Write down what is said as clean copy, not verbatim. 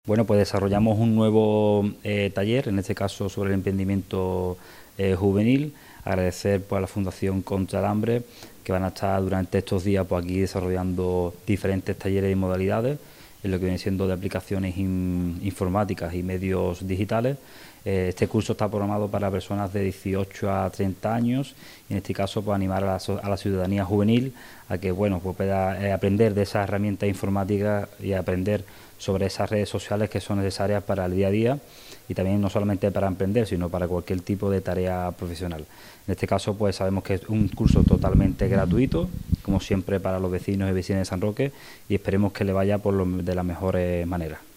Bueno, pues desarrollamos un nuevo taller, en este caso sobre el emprendimiento juvenil. Agradecer pues, a la Fundación Contra el Hambre, que van a estar durante estos días pues, aquí desarrollando diferentes talleres y modalidades en lo que viene siendo de aplicaciones informáticas y medios digitales. Este curso está programado para personas de 18 a 30 años y en este caso pues, animar a la ciudadanía juvenil a que bueno, pues, pueda aprender de esas herramientas informáticas y aprender sobre esas redes sociales que son necesarias para el día a día y también no solamente para emprender, sino para cualquier tipo de tarea profesional. En este caso, pues sabemos que es un curso totalmente gratuito, como siempre para los vecinos y vecinas de San Roque, y esperemos que le vaya de la mejor manera.